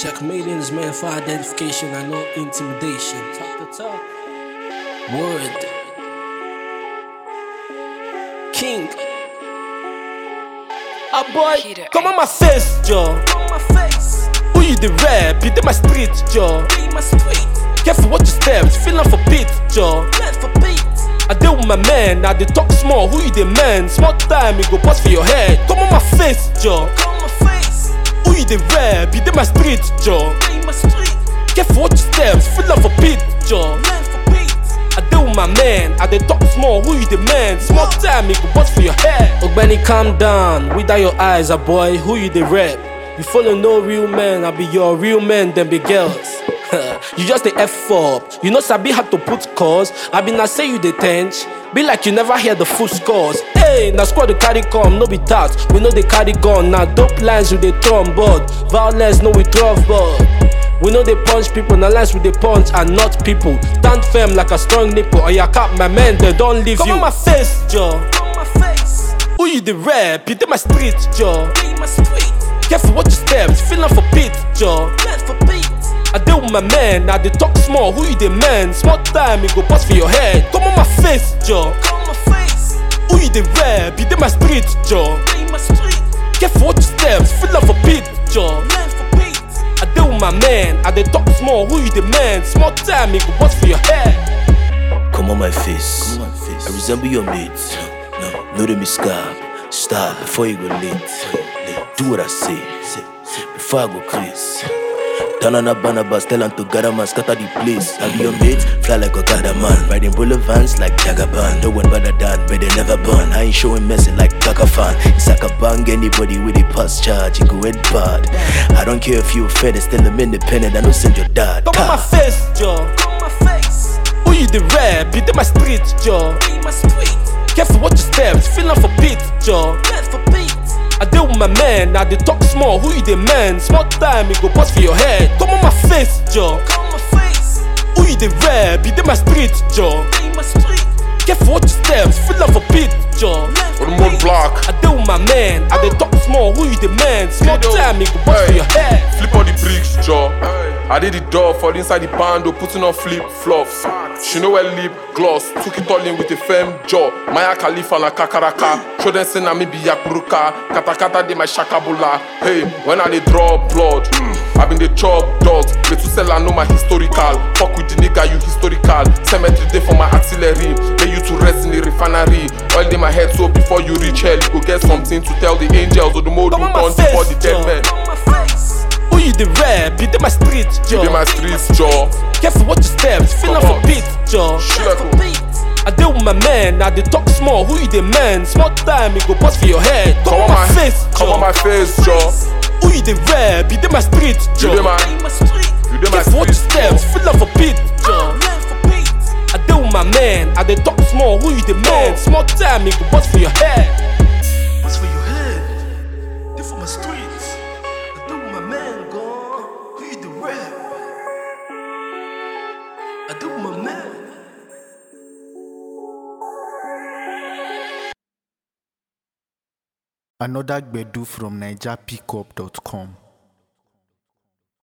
Checkmating is meant for identification and no intimidation. Talk to talk. Word. King. A boy, come on my face, Joe. Come on my face. Who you the rap? You did my street, Joe. Be my street. Careful what you steps, feeling for beat, Joe. Meant for beat. I deal with my man, now they talk small. Who you the man? Small time, you go bust for your head. Come on my face, Joe. Come on my face. Who you the rap? You did my street, Joe. Be my street. Careful what you steps, feeling for beat, Joe. Meant for beat. I deal with my man, I dey talk small. Who you the man? Small time, you go bust for your head. Ogbeni, calm down, without your eyes, a boy. Who you the rap? You follow no real man, I be your real man, them be girls. You just the F up. You know sabi how to put cause. I been I say you the tench. Be like you never hear the full scores. Hey, now squad the carry come, no be that. We know they carry gun. Now dope lines with the throw on board. Violence, no we throw off board. We know they punch people, now lines with the punch and not people. Stand firm like a strong nipple. Or your cap, my man, they don't leave you. Come on my face, Joe. Come on my face. Who you the rap? You did my street, Joe. Be my street. Careful what you steps, feeling for beat, Joe. Meant for beat. I deal with my man, now they talk small. Who you the man? Small time, you go bust for your head. Come on my face, Joe. Come on my face. Who you the rap? You did my street, Joe. Be my street. Careful what you steps, feeling for beat, Joe. Meant for beat. I deal with my man, I they talk small. Who you the man? Small time, you go bust for your head. Come on my face. I resemble your mates. No, they me scab. Stop before you go late. Do what I say. Before I go crazy. Turn on a banner bus, tell them to gather man, scatter the place. I be your mate, fly like a gather man. Riding bullet vans like Jagaban. No one better than, but they never burn. I ain't showing messy like Taka fan. It's like a bang, anybody with a pass charge, you go head bad. I don't care if you offended, still I'm independent, I don't send your dad. Come on my face, Joe. Come on my face. Who you the rap? You did my street, Joe. Be my street. Careful what you steps, feeling for beat, Joe. Meant for beat. I deal with my man, now they talk small. Who you the man? Small time, you go bust for your head. Come on my face, Joe. Come on my face. Who you the rap? You did my street, Joe. Be my street. Careful what you steps, feeling for beat, Joe. On the mud block. I deal with my man, I they talk small. Who you the man? Small time, you go bust for your head. Flip all the bricks, Joe. I did the door, fall inside the bando, putting on flip flops. She know where lip gloss, took it all in with a firm jaw. Maya Khalifa na kakaraka, show them say na me be yakuruka. Kata kata de my shakabula. Hey, when I dey draw blood, I been the chop dogs. Me to sell I know my historical. Fuck with the nigga, you historical. Cemetery day for my artillery. Lay you to rest in the refinery. Oil in my head so before you reach hell, you go get something to tell the angels or the mode who turn before the dead men. Who you the rap? You did my street, Joe. You did my streets, Joe. Careful what you steps, feeling for beat, Joe. I deal with my man, now they talk small. Who you the man? Small time, you go bust for your head. Come on my face, Joe. Come on my face, Joe. Who you the rap? You did my street, Joe. You did my Careful what you streets, steps, feeling for beat, Joe. I deal with my man, I they talk small. Who you the man? Small time, you go bust for your head. Bust for your head. They for my streets. I deal with my man, gone. Who you the rap? I deal with my man. Another Gbedu from NigerPickup.com.